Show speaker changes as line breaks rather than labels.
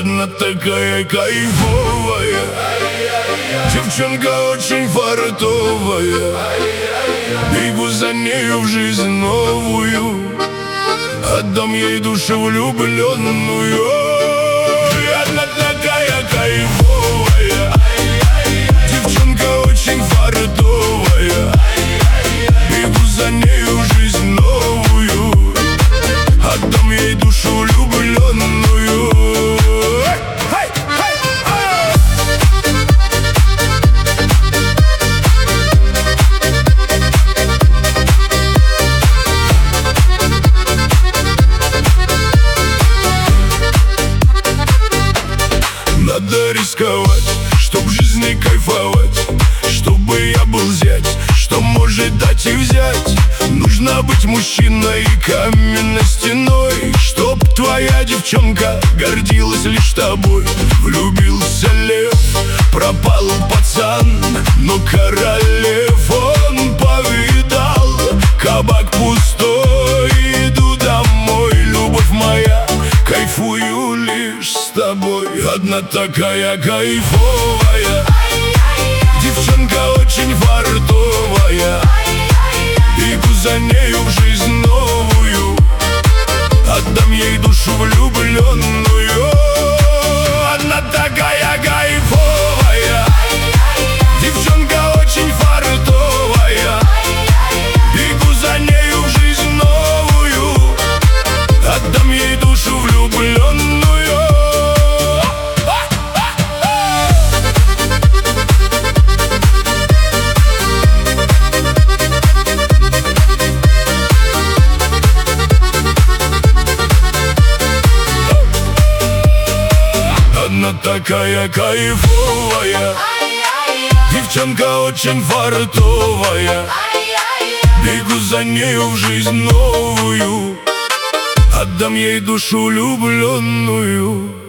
Одна такая кайфовая, девчонка очень фартовая. Бегу за нею в жизнь новую, отдам ей душу влюбленную. Одна такая кайфовая, девчонка очень фартовая. Бегу за нею в жизнь новую, отдам ей душу влюбленную. Надо рисковать, чтоб в жизни кайфовать, чтобы я был зять, что может дать и взять. Нужно быть мужчиной и каменной стеной, чтоб твоя девчонка гордилась лишь тобой. Влюбился лев, пропал пацан, но королев он повидал. Кабак пустой, иду домой, любовь моя, кайфую лишь с тобой. Одна такая кайфовая, девчонка очень фартовая. Бегу за нею в жизнь новую, отдам ей душу влюбленную. Одна такая кайфовая, девчонка очень фартовая. Бегу за нею в жизнь новую, отдам ей душу влюбленную. Одна такая кайфовая, девчонка очень фартовая. Бегу за нею в жизнь новую, отдам ей душу влюбленную.